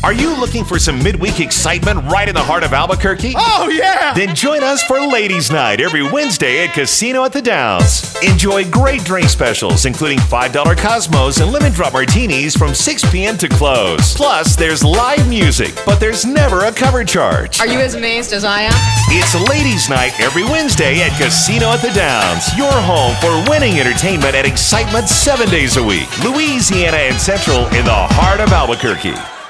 Are you looking for some midweek excitement right in the heart of Albuquerque? Oh, yeah! Then join us for Ladies' Night every Wednesday at Casino at the Downs. Enjoy great drink specials, including $5 Cosmos and lemon drop martinis from 6 p.m. to close. Plus, there's live music, but there's never a cover charge. Are you as amazed as I am? It's Ladies' Night every Wednesday at Casino at the Downs, your home for winning entertainment and excitement 7 days a week. Louisiana and Central in the heart of Albuquerque.